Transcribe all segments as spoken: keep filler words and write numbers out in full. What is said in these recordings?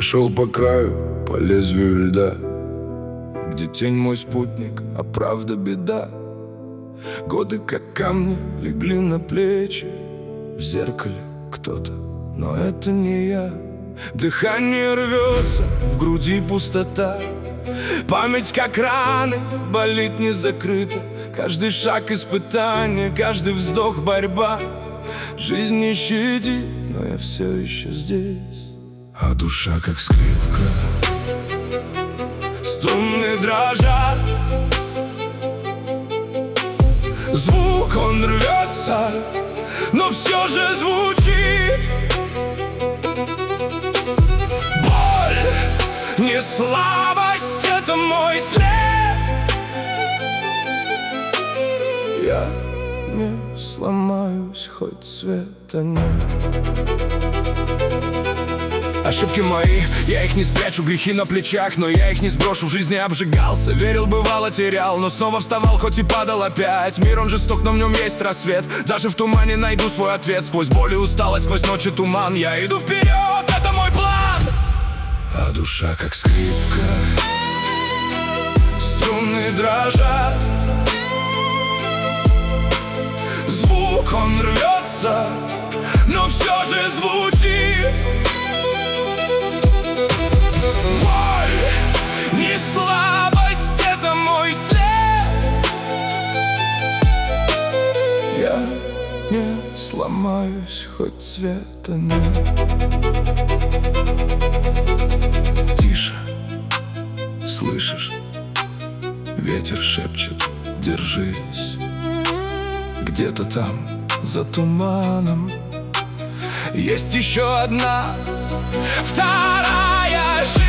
шел по краю, по лезвию льда, где тень мой спутник, а правда беда. Годы, как камни, легли на плечи. В зеркале кто-то, но это не я. Дыхание рвется, в груди пустота. Память, как раны, болит не закрыто. Каждый шаг испытание, каждый вздох борьба. Жизнь не щадит, но я все еще здесь. А душа, как скрипка, струны дрожат. Звук, он рвется, но все же звучит. Боль, не слабость, это мой след. Я не сломаюсь, хоть света нет. Ошибки мои, я их не спрячу, грехи на плечах, но я их не сброшу. В жизни обжигался, верил, бывало, терял, но снова вставал, хоть и падал опять. Мир, он жесток, но в нем есть рассвет. Даже в тумане найду свой ответ. Сквозь боль и усталость, сквозь ночи туман, я иду вперед, это мой план. А душа, как скрипка, струны дрожат. Звук, он рвется, но все же звучит. Боль, не слабость, это мой след. Я не сломаюсь, хоть света нет. Тише, слышишь? Ветер шепчет, держись. Где-то там, за туманом, есть еще одна, вторая жизнь.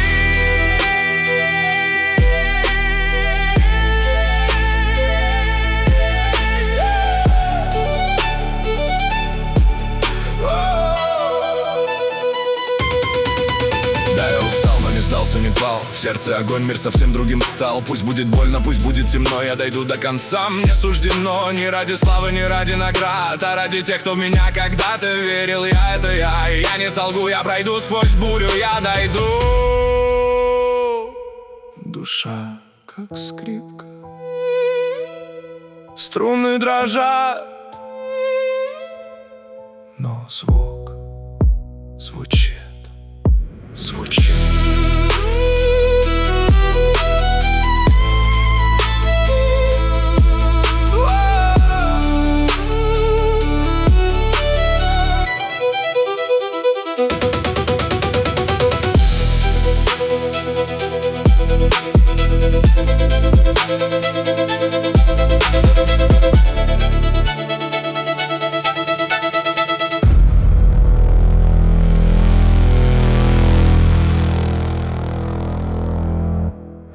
Да, я устал, но не сдался, не пал. В сердце огонь, мир совсем другим стал. Пусть будет больно, пусть будет темно, я дойду до конца. Мне суждено не ради славы, не ради наград, а ради тех, кто в меня когда-то верил. Я — это я, и я не солгу, я пройду сквозь бурю, я дойду. Душа, как скрипка, струны дрожат, но звук звучит.